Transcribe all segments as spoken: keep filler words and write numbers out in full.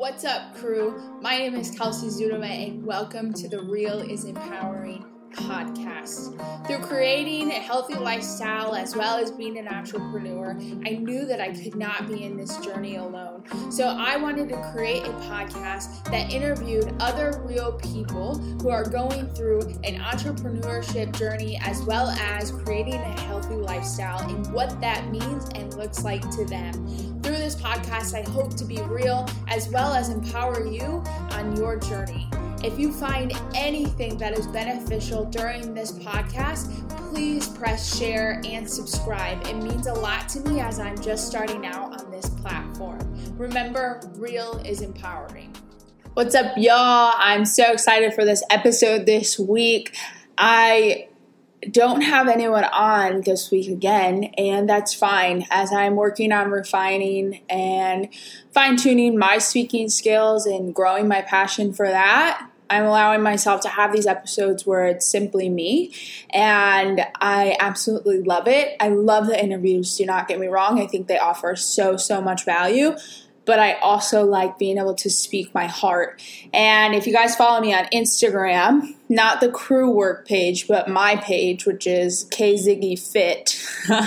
What's up, crew? My name is Kelsey Zudema, and welcome to the Real is Empowering podcast. Through creating a healthy lifestyle as well as being an entrepreneur, I knew that I could not be in this journey alone. So I wanted to create a podcast that interviewed other real people who are going through an entrepreneurship journey as well as creating a healthy lifestyle and what that means and looks like to them. Through this podcast, I hope to be real as well as empower you on your journey. If you find anything that is beneficial during this podcast, please press share and subscribe. It means a lot to me as I'm just starting out on this platform. Remember, real is empowering. What's up, y'all? I'm so excited for this episode this week. I don't have anyone on this week again, and that's fine as I'm working on refining and fine-tuning my speaking skills and growing my passion for that. I'm allowing myself to have these episodes where it's simply me, and I absolutely love it. I love the interviews, do not get me wrong. I think they offer so, so much value, but I also like being able to speak my heart. And if you guys follow me on Instagram, not the crew work page, but my page, which is K Ziggy Fit.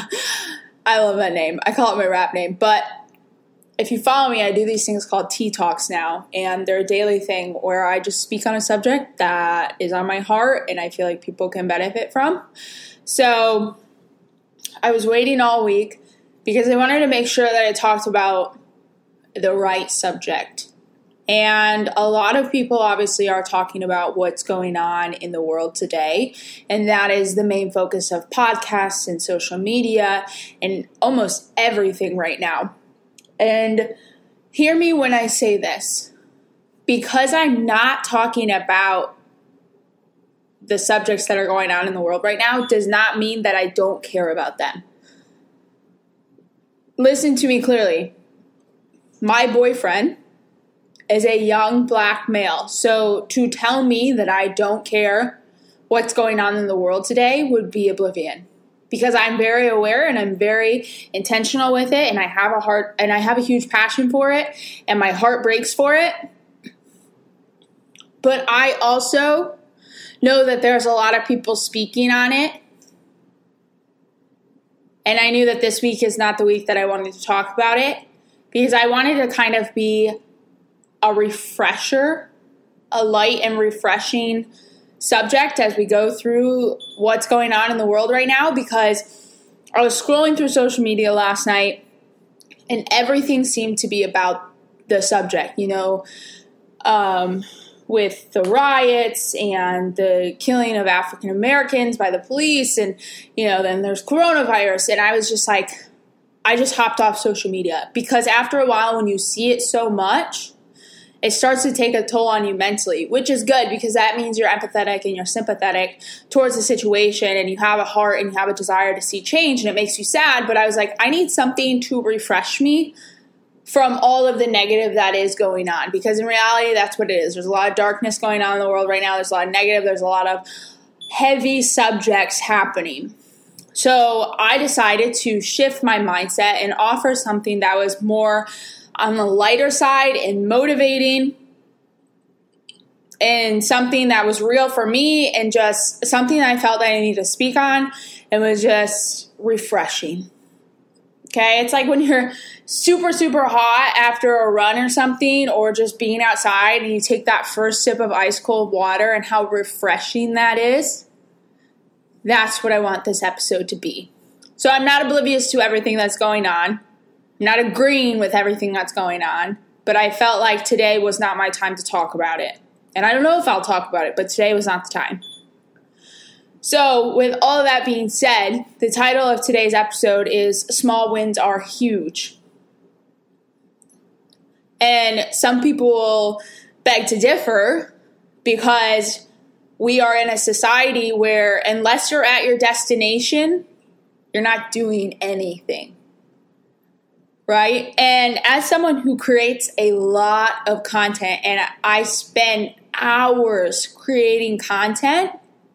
I love that name. I call it my rap name, but if you follow me, I do these things called Tea Talks now, and they're a daily thing where I just speak on a subject that is on my heart and I feel like people can benefit from. So I was waiting all week because I wanted to make sure that I talked about the right subject. And a lot of people obviously are talking about what's going on in the world today, and that is the main focus of podcasts and social media and almost everything right now. And hear me when I say this, because I'm not talking about the subjects that are going on in the world right now does not mean that I don't care about them. Listen to me clearly. My boyfriend is a young black male, so to tell me that I don't care what's going on in the world today would be oblivion. Because I'm very aware and I'm very intentional with it, and I have a heart and I have a huge passion for it, and my heart breaks for it. But I also know that there's a lot of people speaking on it. And I knew that this week is not the week that I wanted to talk about it, because I wanted to kind of be a refresher, a light and refreshing subject as we go through what's going on in the world right now, because I was scrolling through social media last night and everything seemed to be about the subject, you know, um, with the riots and the killing of African Americans by the police, and, you know, then there's coronavirus. And I was just like, I just hopped off social media, because after a while when you see it so much, it starts to take a toll on you mentally, which is good because that means you're empathetic and you're sympathetic towards the situation, and you have a heart and you have a desire to see change, and it makes you sad. But I was like, I need something to refresh me from all of the negative that is going on, because in reality, that's what it is. There's a lot of darkness going on in the world right now. There's a lot of negative. There's a lot of heavy subjects happening. So I decided to shift my mindset and offer something that was more on the lighter side and motivating, and something that was real for me, and just something that I felt that I needed to speak on, and was just refreshing. Okay, it's like when you're super, super hot after a run or something, or just being outside and you take that first sip of ice cold water and how refreshing that is. That's what I want this episode to be. So I'm not oblivious to everything that's going on. I'm not agreeing with everything that's going on, but I felt like today was not my time to talk about it. And I don't know if I'll talk about it, but today was not the time. So with all of that being said, the title of today's episode is Small Wins Are Huge. And some people will beg to differ, because we are in a society where unless you're at your destination, you're not doing anything. Right? And as someone who creates a lot of content, and I spend hours creating content,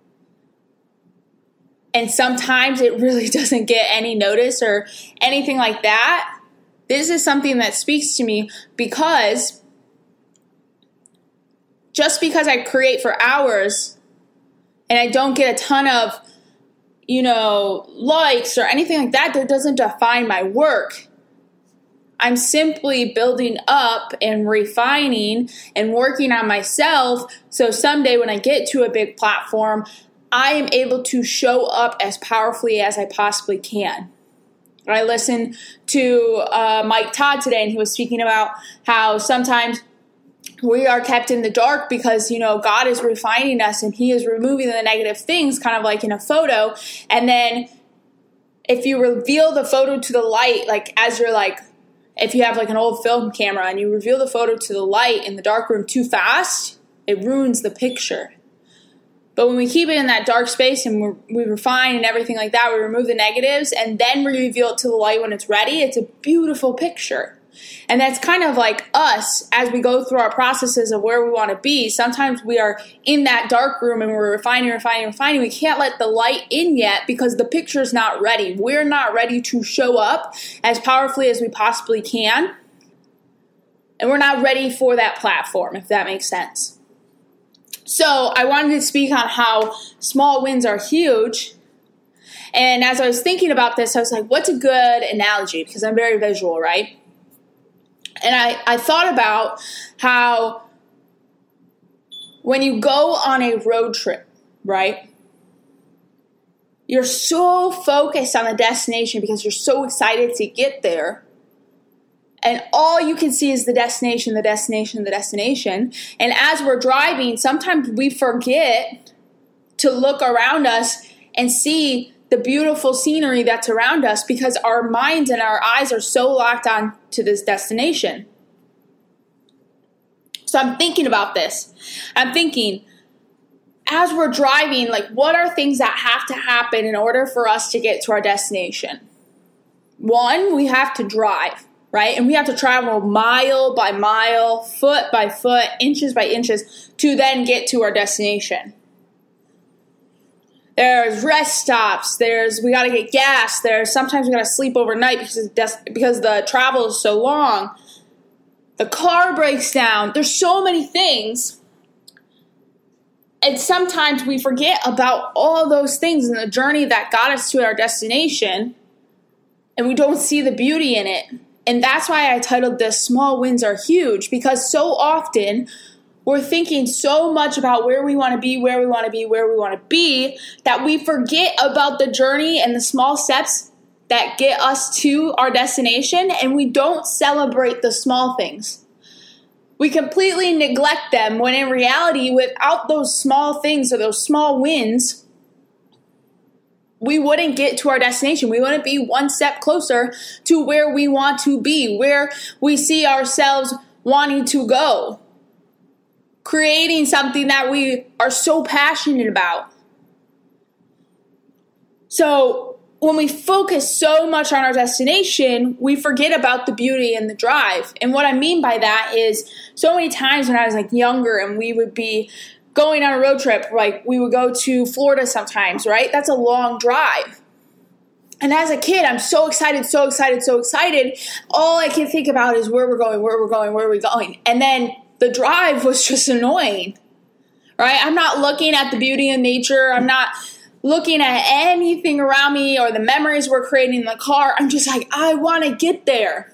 and sometimes it really doesn't get any notice or anything like that, this is something that speaks to me, because just because I create for hours and I don't get a ton of, you know, likes or anything like that, that doesn't define my work. I'm simply building up and refining and working on myself so someday when I get to a big platform, I am able to show up as powerfully as I possibly can. I listened to uh, Mike Todd today, and he was speaking about how sometimes we are kept in the dark because, you know, God is refining us and he is removing the negative things, kind of like in a photo. And then if you reveal the photo to the light, like as you're like, if you have like an old film camera and you reveal the photo to the light in the dark room too fast, it ruins the picture. But when we keep it in that dark space and we're, we refine and everything like that, we remove the negatives and then we reveal it to the light when it's ready, it's a beautiful picture. And that's kind of like us as we go through our processes of where we want to be. Sometimes we are in that dark room and we're refining, refining, refining. We can't let the light in yet because the picture's not ready. We're not ready to show up as powerfully as we possibly can. And we're not ready for that platform, if that makes sense. So I wanted to speak on how small wins are huge. And as I was thinking about this, I was like, what's a good analogy? Because I'm very visual, right? And I, I thought about how when you go on a road trip, right, you're so focused on the destination because you're so excited to get there. And all you can see is the destination, the destination, the destination. And as we're driving, sometimes we forget to look around us and see the beautiful scenery that's around us because our minds and our eyes are so locked on to this destination. So I'm thinking about this. I'm thinking, as we're driving, like what are things that have to happen in order for us to get to our destination? One, we have to drive, right? And we have to travel mile by mile, foot by foot, inches by inches to then get to our destination. There's rest stops. There's we got to get gas. There's sometimes we got to sleep overnight because des- because the travel is so long. The car breaks down. There's so many things. And sometimes we forget about all those things in the journey that got us to our destination, and we don't see the beauty in it. And that's why I titled this Small Wins Are Huge, because so often we're thinking so much about where we want to be, where we want to be, where we want to be, that we forget about the journey and the small steps that get us to our destination, and we don't celebrate the small things. We completely neglect them when in reality, without those small things or those small wins, we wouldn't get to our destination. We wouldn't be one step closer to where we want to be, where we see ourselves wanting to go. Creating something that we are so passionate about. So when we focus so much on our destination, we forget about the beauty and the drive. And what I mean by that is so many times when I was like younger and we would be going on a road trip, like we would go to Florida sometimes, right? That's a long drive. And as a kid, I'm so excited, so excited, so excited. All I can think about is where we're going, where we're going, where we're going. And then the drive was just annoying, right? I'm not looking at the beauty of nature. I'm not looking at anything around me or the memories we're creating in the car. I'm just like, I want to get there.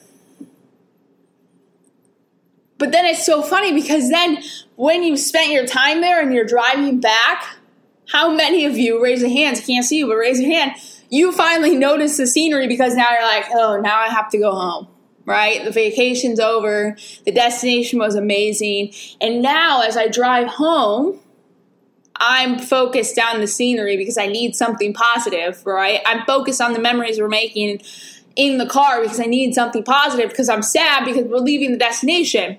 But then it's so funny because then when you spent your time there and you're driving back, how many of you, raise your hands, can't see you, but raise your hand, you finally notice the scenery because now you're like, oh, now I have to go home. Right? The vacation's over. The destination was amazing. And now as I drive home, I'm focused on the scenery because I need something positive, right? I'm focused on the memories we're making in the car because I need something positive because I'm sad because we're leaving the destination.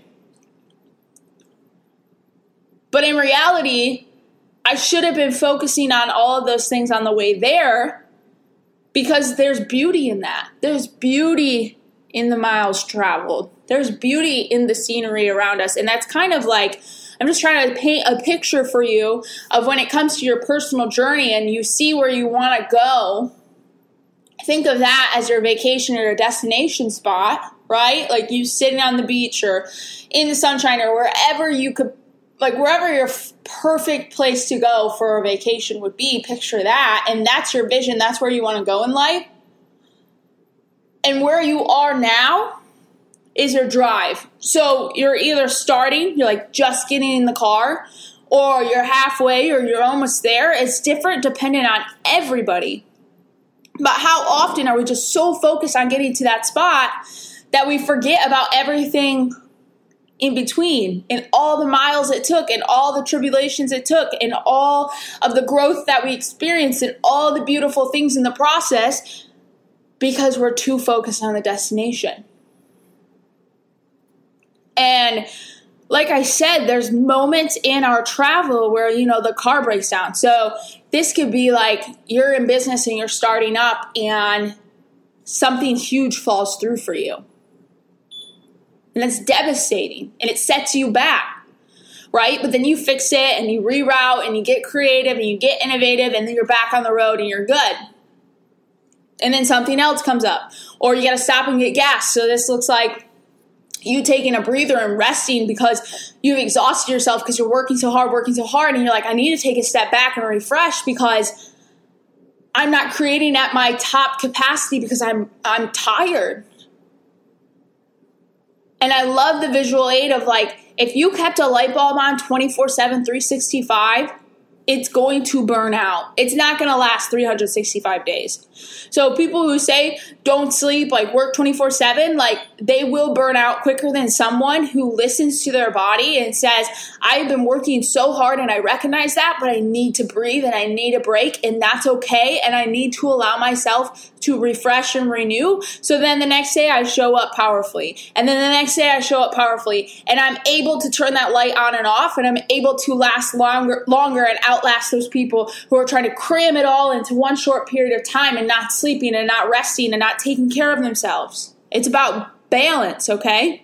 But in reality, I should have been focusing on all of those things on the way there because there's beauty in that. There's beauty in the miles traveled. There's beauty in the scenery around us. And that's kind of like, I'm just trying to paint a picture for you of when it comes to your personal journey and you see where you want to go. Think of that as your vacation or your destination spot, right? Like you sitting on the beach or in the sunshine or wherever you could like wherever your f- perfect place to go for a vacation would be, picture that, and that's your vision, that's where you want to go in life. And where you are now is your drive. So you're either starting, you're like just getting in the car, or you're halfway, or you're almost there. It's different depending on everybody. But how often are we just so focused on getting to that spot that we forget about everything in between, and all the miles it took, and all the tribulations it took, and all of the growth that we experienced, and all the beautiful things in the process, because we're too focused on the destination. And like I said, there's moments in our travel where, you know, the car breaks down. So this could be like you're in business and you're starting up and something huge falls through for you. And it's devastating and it sets you back, right? But then you fix it and you reroute and you get creative and you get innovative, and then you're back on the road and you're good. And then something else comes up, or you got to stop and get gas. So this looks like you taking a breather and resting because you've exhausted yourself because you're working so hard, working so hard. And you're like, I need to take a step back and refresh because I'm not creating at my top capacity because I'm I'm tired. And I love the visual aid of like, if you kept a light bulb on twenty-four seven, three sixty-five, it's going to burn out. It's not going to last three hundred sixty-five days. So people who say don't sleep, like work twenty-four seven, like they will burn out quicker than someone who listens to their body and says, I've been working so hard and I recognize that, but I need to breathe and I need a break, and that's okay. And I need to allow myself to refresh and renew. So then the next day I show up powerfully. And then the next day I show up powerfully. And I'm able to turn that light on and off, and I'm able to last longer, longer and outlast those people who are trying to cram it all into one short period of time and not sleeping and not resting and not taking care of themselves. It's about balance, okay?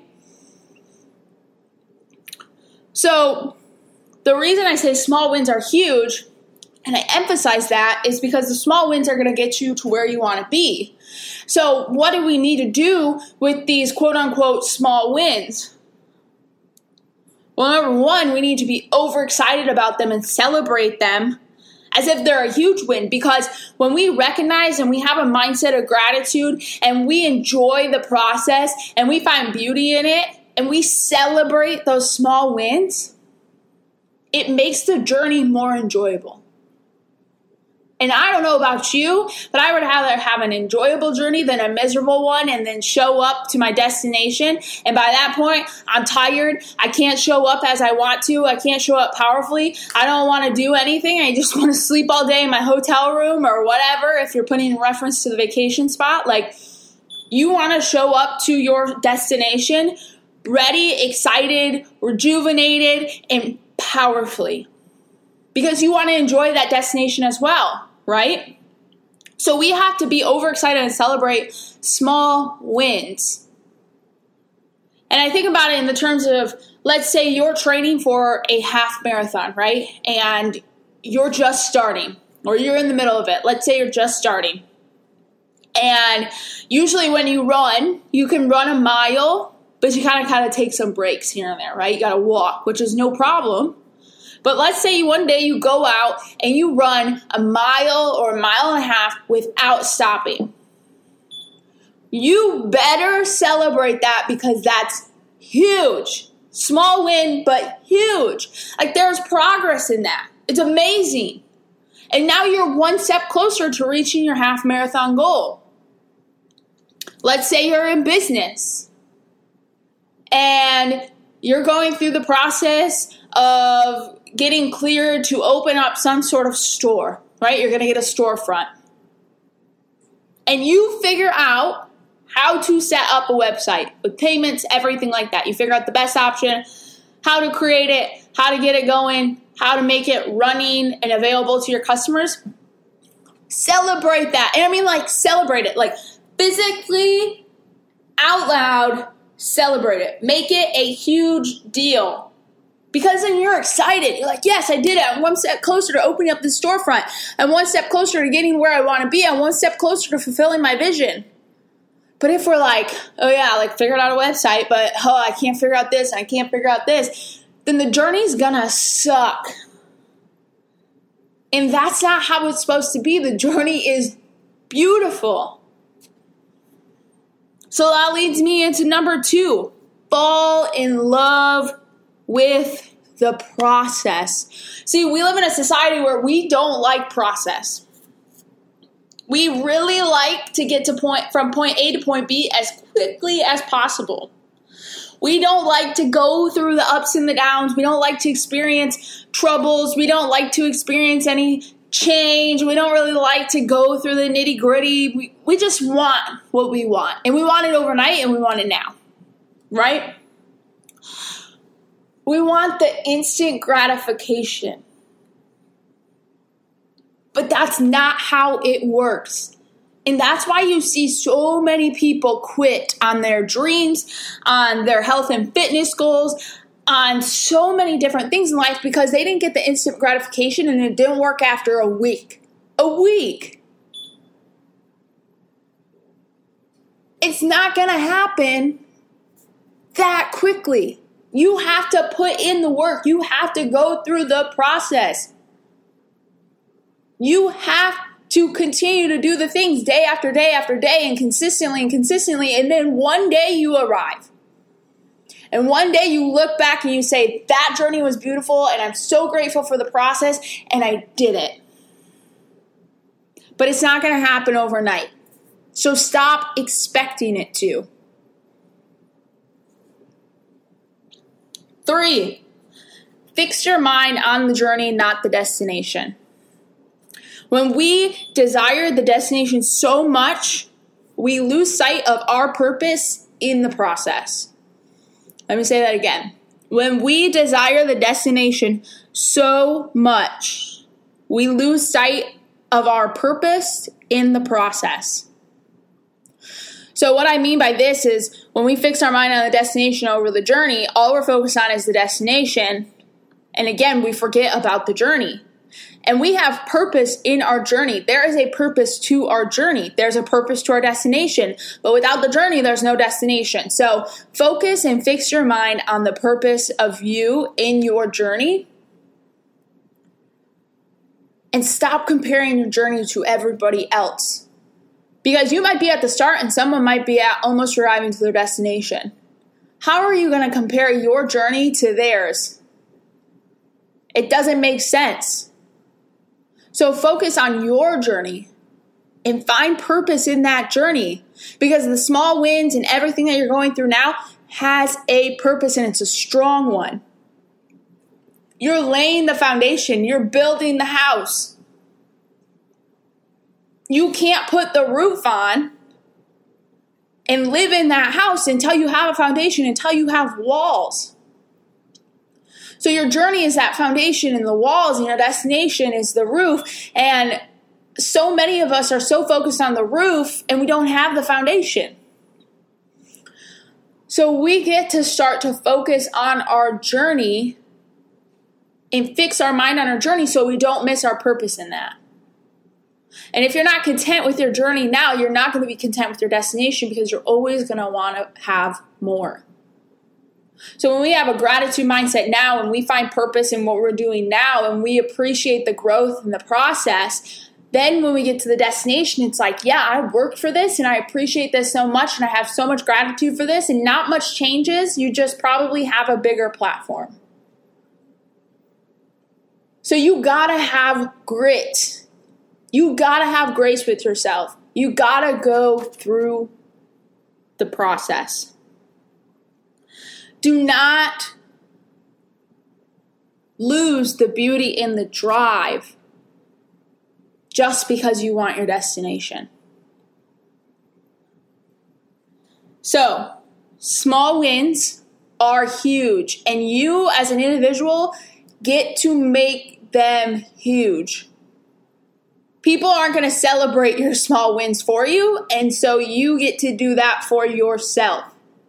So the reason I say small wins are huge, and I emphasize that, is because the small wins are going to get you to where you want to be. So what do we need to do with these quote-unquote small wins? Well, number one, we need to be overexcited about them and celebrate them as if they're a huge win. Because when we recognize and we have a mindset of gratitude and we enjoy the process and we find beauty in it and we celebrate those small wins, it makes the journey more enjoyable. And I don't know about you, but I would rather have an enjoyable journey than a miserable one and then show up to my destination. And by that point, I'm tired. I can't show up as I want to. I can't show up powerfully. I don't want to do anything. I just want to sleep all day in my hotel room or whatever, if you're putting in reference to the vacation spot. Like, you want to show up to your destination ready, excited, rejuvenated, and powerfully. Because you want to enjoy that destination as well, right? So we have to be overexcited and celebrate small wins. And I think about it in the terms of, let's say you're training for a half marathon, right? And you're just starting, or you're in the middle of it. Let's say you're just starting. And usually when you run, you can run a mile, but you kind of kind of take some breaks here and there, right? You got to walk, which is no problem. But let's say you, one day you go out and you run a mile or a mile and a half without stopping. You better celebrate that, because that's huge. Small win, but huge. Like, there's progress in that. It's amazing. And now you're one step closer to reaching your half marathon goal. Let's say you're in business and you're going through the process of getting cleared to open up some sort of store, right? You're going to get a storefront. And you figure out how to set up a website with payments, everything like that. You figure out the best option, how to create it, how to get it going, how to make it running and available to your customers. Celebrate that. And I mean, like, celebrate it. Like, physically, out loud, celebrate it. Make it a huge deal. Because then you're excited. You're like, yes, I did it. I'm one step closer to opening up the storefront. I'm one step closer to getting where I want to be. I'm one step closer to fulfilling my vision. But if we're like, oh yeah, like figured out a website, but oh, I can't figure out this and I can't figure out this, then the journey's gonna suck. And that's not how it's supposed to be. The journey is beautiful. So that leads me into number two. Fall in love with the process. See, we live in a society where we don't like process. We really like to get to point from point A to point B as quickly as possible. We don't like to go through the ups and the downs. We don't like to experience troubles. We don't like to experience any change. We don't really like to go through the nitty gritty. We, we just want what we want. And we want it overnight and we want it now. Right? We want the instant gratification. But that's not how it works. And that's why you see so many people quit on their dreams, on their health and fitness goals, on so many different things in life because they didn't get the instant gratification and it didn't work after a week. A week. It's not going to happen that quickly. You have to put in the work. You have to go through the process. You have to continue to do the things day after day after day and consistently and consistently. And then one day you arrive. And one day you look back and you say, that journey was beautiful and I'm so grateful for the process and I did it. But it's not going to happen overnight. So stop expecting it to. Three, fix your mind on the journey, not the destination. When we desire the destination so much, we lose sight of our purpose in the process. Let me say that again. When we desire the destination so much, we lose sight of our purpose in the process. So what I mean by this is when we fix our mind on the destination over the journey, all we're focused on is the destination. And again, we forget about the journey. And we have purpose in our journey. There is a purpose to our journey. There's a purpose to our destination. But without the journey, there's no destination. So focus and fix your mind on the purpose of you in your journey. And stop comparing your journey to everybody else. Because you might be at the start and someone might be at almost arriving to their destination. How are you going to compare your journey to theirs? It doesn't make sense. So focus on your journey and find purpose in that journey because the small wins and everything that you're going through now has a purpose and it's a strong one. You're laying the foundation. You're building the house. You can't put the roof on and live in that house until you have a foundation, until you have walls. So your journey is that foundation and the walls, and your destination is the roof. And so many of us are so focused on the roof and we don't have the foundation. So we get to start to focus on our journey and fix our mind on our journey so we don't miss our purpose in that. And if you're not content with your journey now, you're not going to be content with your destination because you're always going to want to have more. So when we have a gratitude mindset now and we find purpose in what we're doing now and we appreciate the growth and the process, then when we get to the destination, it's like, yeah, I worked for this and I appreciate this so much and I have so much gratitude for this and not much changes. You just probably have a bigger platform. So you gotta have grit. You gotta have grace with yourself. You gotta go through the process. Do not lose the beauty in the drive just because you want your destination. So, small wins are huge, and you as an individual get to make them huge. People aren't going to celebrate your small wins for you, and so you get to do that for yourself.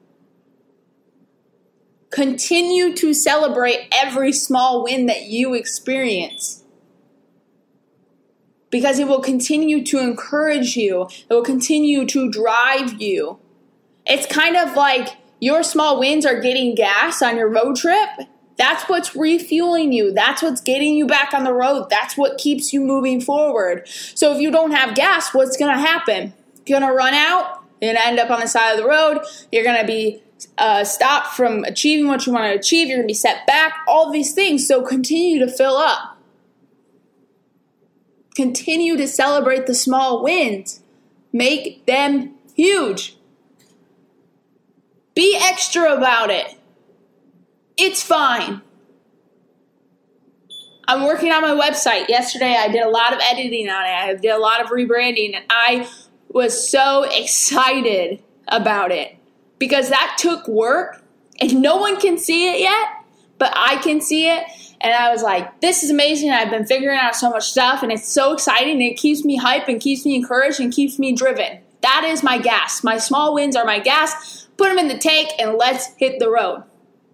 Continue to celebrate every small win that you experience because it will continue to encourage you. It will continue to drive you. It's kind of like your small wins are getting gas on your road trip That's what's refueling you. That's what's getting you back on the road. That's what keeps you moving forward. So if you don't have gas, what's going to happen? You're going to run out. You're going to end up on the side of the road. You're going to be uh, stopped from achieving what you want to achieve. You're going to be set back. All these things. So continue to fill up. Continue to celebrate the small wins. Make them huge. Be extra about it. It's fine. I'm working on my website. Yesterday, I did a lot of editing on it. I did a lot of rebranding, and I was so excited about it because that took work, and no one can see it yet, but I can see it. And I was like, this is amazing. I've been figuring out so much stuff, and it's so exciting. And it keeps me hyped and keeps me encouraged and keeps me driven. That is my gas. My small wins are my gas. Put them in the tank, and let's hit the road.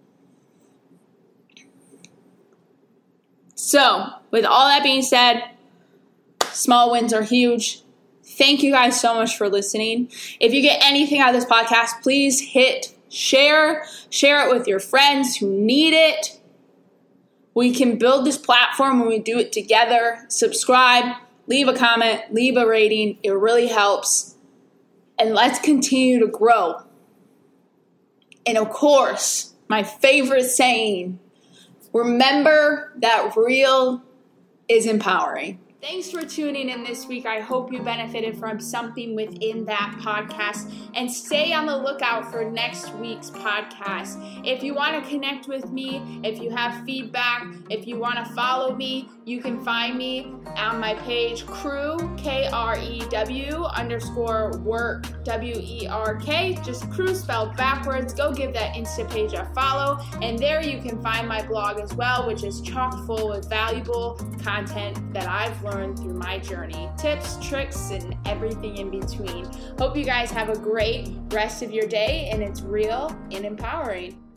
So, with all that being said, small wins are huge. Thank you guys so much for listening. If you get anything out of this podcast, please hit share. Share it with your friends who need it. We can build this platform when we do it together. Subscribe, leave a comment, leave a rating. It really helps. And let's continue to grow. And of course, my favorite saying, remember that real is empowering. Thanks for tuning in this week. I hope you benefited from something within that podcast, and stay on the lookout for next week's podcast. If you want to connect with me, if you have feedback, if you want to follow me, you can find me on my page, Crew, K R E W, underscore work, W E R K, just Crew spelled backwards. Go give that Insta page a follow, and there you can find my blog as well, which is chock full with valuable content that I've learned through my journey. Tips, tricks, and everything in between. Hope you guys have a great rest of your day, and it's real and empowering.